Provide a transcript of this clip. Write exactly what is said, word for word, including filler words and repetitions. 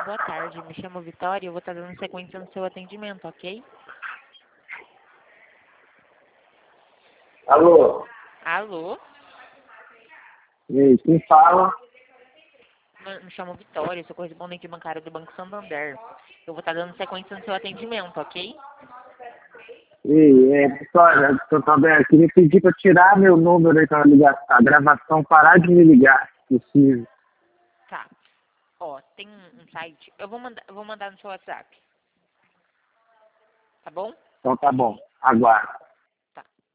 boa tarde. Me chamo Vitória e eu vou estar dando sequência no seu atendimento, ok? Alô? Alô? E aí, quem fala? Me me chamo Vitória, sou correspondente bancário do Banco Santander. Eu vou estar dando sequência no seu atendimento, ok? E aí, é, Vitória, eu também queria pedir para tirar meu número aí para ligar, a gravação, parar de me ligar, se possível. Tá. Ó, tem um um site. Eu vou mandar, eu vou mandar no seu WhatsApp. Tá bom? Então tá bom, aguardo.